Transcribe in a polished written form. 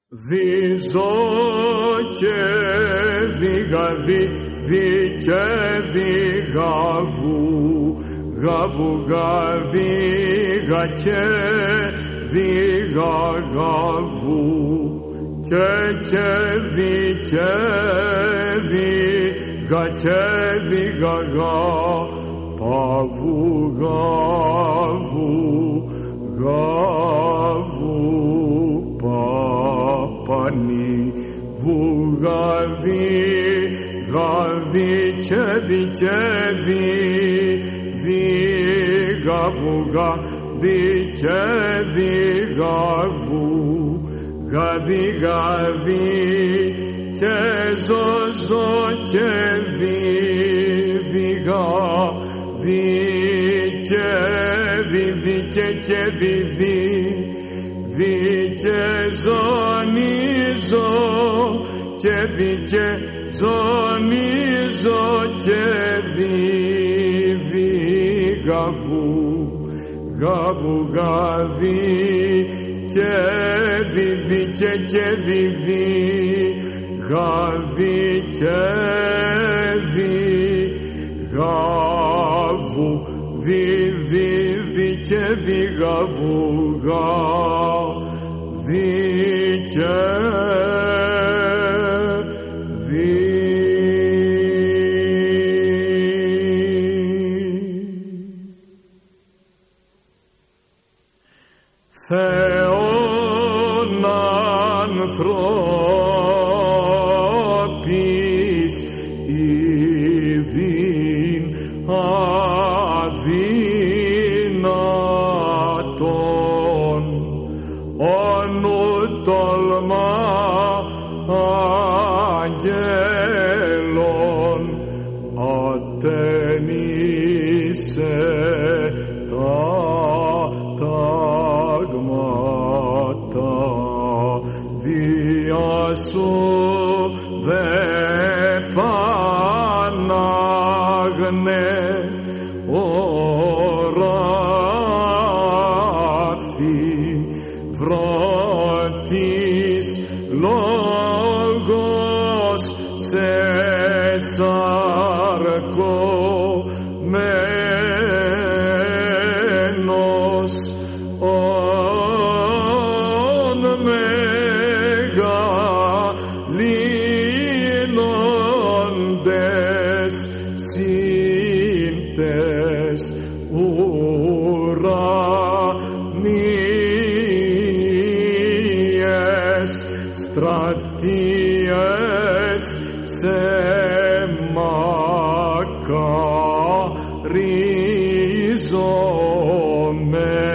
Δίζο και διγαδί, δι και διγαβού, γαβού γαδίγα και διγαγαβού, και δίγα και διγαγά, παβού γαβού γαβού παπανί, βουγαδί γαδί και δίγα δι και δίγαβου, γαδί και ζωζό και δίγα δι και δι και ζωνίζω και δι και ζωνίζω και γαβού γαδί και δι και γαδί και γαβού δι και γαβού γαδί και Θεόν ανθρώπης ειδήν αδύνατον, όνου τολμά αγγέλων ατενίσε δια σου δε πανάγνε οράθη βρωτής λόγος σε σαρκωμένος λύνοντες σύντες ουρανίες στρατείες σε μακαρίζομαι.